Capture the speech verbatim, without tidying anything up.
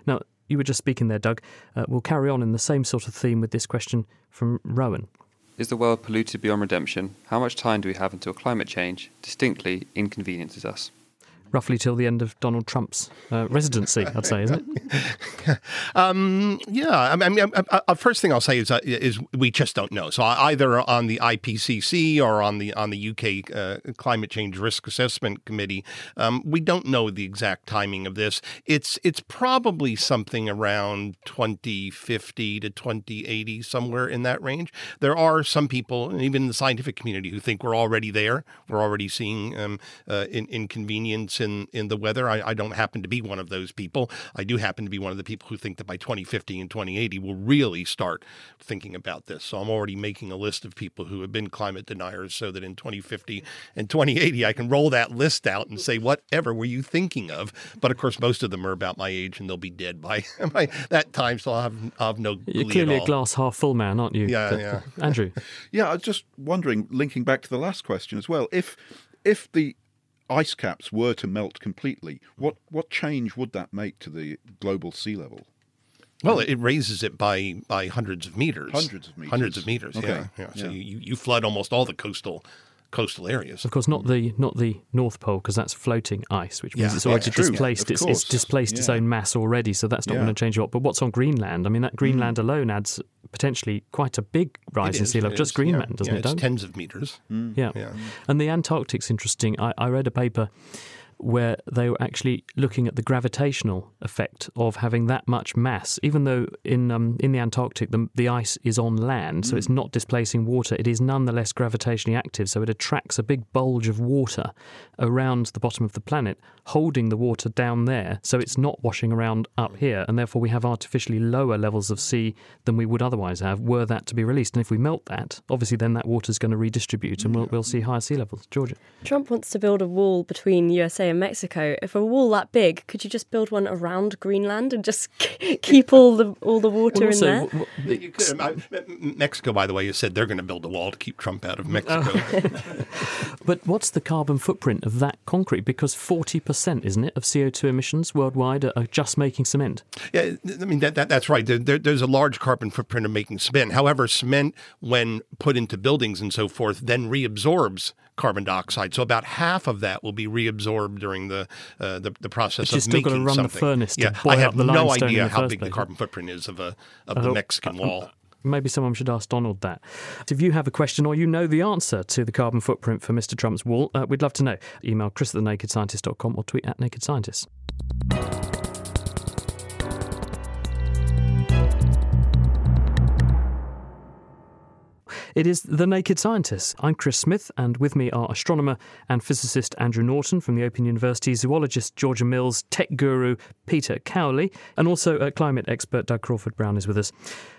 Now, you were just speaking there, Doug. Uh, we'll carry on in the same sort of theme with this question from Rowan. Is the world polluted beyond redemption? How much time do we have until climate change distinctly inconveniences us? Roughly till the end of Donald Trump's uh, residency, I'd say, isn't it? um, yeah. I mean, I, I, I, first thing I'll say is uh, is we just don't know. So either on the I P C C or on the on the U K uh, Climate Change Risk Assessment Committee, um, we don't know the exact timing of this. It's it's probably something around twenty fifty to twenty eighty, somewhere in that range. There are some people, and even in the scientific community, who think we're already there. We're already seeing um, uh, in, inconvenience in, in the weather. I, I don't happen to be one of those people. I do happen to be one of the people who think that by twenty fifty and twenty eighty we'll really start thinking about this. So I'm already making a list of people who have been climate deniers so that in twenty fifty and twenty eighty I can roll that list out and say, whatever were you thinking of? But of course, most of them are about my age and they'll be dead by, by that time, so I'll have, I'll have no You're glee clearly at all. a glass half full man, aren't you? Yeah, But, yeah. Andrew? Yeah, I was just wondering, linking back to the last question as well, if if the ice caps were to melt completely, what, what change would that make to the global sea level? Well, it raises it by, by hundreds of meters. Hundreds of meters. Hundreds of meters, Okay. yeah. yeah. So Yeah. You, you flood almost all the coastal coastal areas. Of course, not the not the North Pole, because that's floating ice, which means Yeah, it's already that's true. displaced. Of It's, course. it's displaced its Yeah. own mass already, so that's not Yeah. going to change a lot. But what's on Greenland? I mean, that Greenland alone adds potentially quite a big rise It in is, sea level. it Just is, Greenland, yeah. doesn't yeah, it, it's Doug? tens of meters. Yeah. Yeah. And the Antarctic's interesting. I, I read a paper where they were actually looking at the gravitational effect of having that much mass. Even though in um, in the Antarctic the, the ice is on land, so it's not displacing water, it is nonetheless gravitationally active, so it attracts a big bulge of water around the bottom of the planet, holding the water down there, so it's not washing around up here, and therefore we have artificially lower levels of sea than we would otherwise have were that to be released. And if we melt that, obviously then that water's going to redistribute and we'll, we'll see higher sea levels. Georgia? Trump wants to build a wall between U S A and Mexico. If a wall that big, could you just build one around Greenland and just keep all the all the water Well, also, in there? w- w- You could- I- M- Mexico, by the way, has said they're going to build a wall to keep Trump out of Mexico. But what's the carbon footprint of that concrete? Because forty percent, isn't it, of C O two emissions worldwide are, are just making cement. Yeah, I mean, that, that that's right. There, there, there's a large carbon footprint of making cement. However, cement, when put into buildings and so forth, then reabsorbs carbon dioxide. So about half of that will be reabsorbed during the uh, the, the process But of you've still making got to run something. the furnace to yeah, boil I up have the no limestone in idea the how first big the place. carbon footprint is of a of I the hope- Mexican uh, wall. Maybe someone should ask Donald that. If you have a question or you know the answer to the carbon footprint for Mister Trump's wall, uh, we'd love to know. Email chris at the naked scientist dot com or tweet at naked scientists. It is The Naked Scientists. I'm Chris Smith, and with me are astronomer and physicist Andrew Norton from the Open University, zoologist Georgia Mills, tech guru Peter Cowley, and also uh, climate expert Doug Crawford-Brown is with us.